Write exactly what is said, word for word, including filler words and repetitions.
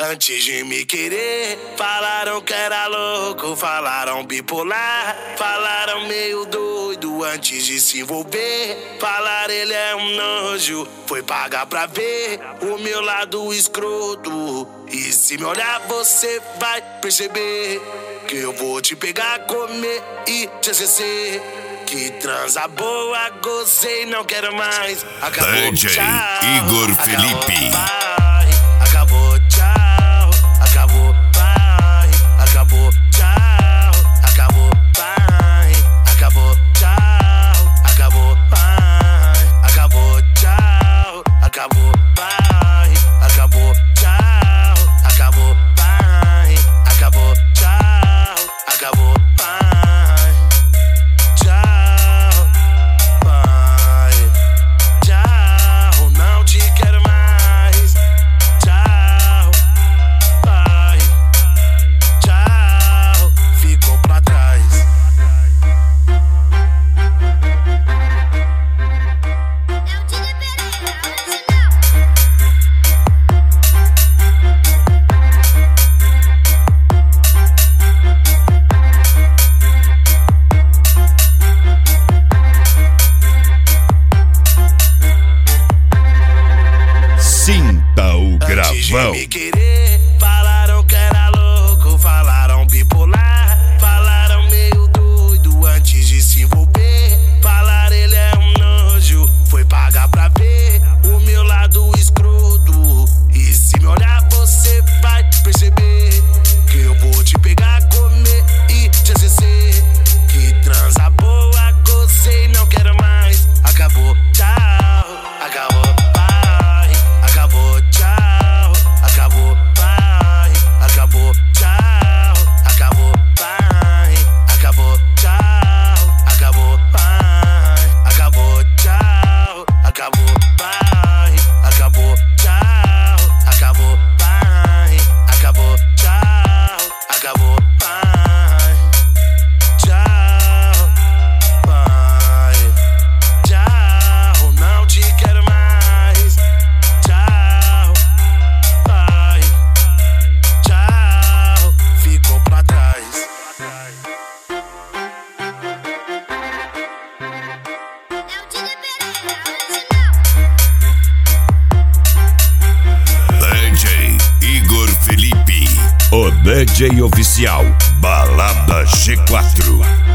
Antes de me querer, falaram que era louco, falaram bipolar, falaram meio doido antes de se envolver. Falaram ele é um nojo, foi pagar pra ver o meu lado escroto. E se me olhar você vai perceber que eu vou te pegar, comer e te esquecer. Que transa boa, gozei, não quero mais. Acabou, D J tchau. Igor Acabou, Felipe. vai. Acabou, tchau. Acabou, vai. Acabou, tchau. Acabou, vai. Acabou, tchau. Acabou, vai. Acabou, tchau. Acabou, vai. Acabou, tchau. Acabou, vai. Acabou, tchau. Acabou, vai. Tchau, vai. Tchau, não te quero mais. Tchau, vai. Tchau, ficou pra trás. Sinta o Antes de gravão. me querer, falaram que era louco, falaram bipolar, falaram meio doido antes de se envolver. Falaram ele é um nojo, foi pagar pra ver o meu lado escroto. E se me olhar você vai perceber que eu vou te pegar, comer e te esquecer. Que transa boa, gozei, não quero mais. Acabou, tchau, acabou. Acabou, tchau, acabou, vai. Acabou, tchau, acabou, vai. Acabou, tchau, acabou, vai. Acabou, tchau, acabou, vai. Acabou, tchau, acabou, vai. Acabou, tchau, acabou, vai. Tchau, vai. Tchau, não te quero mais. Tchau, vai. Tchau, ficou pra trás. D J Igor Felipe, o D J oficial Balada G quatro.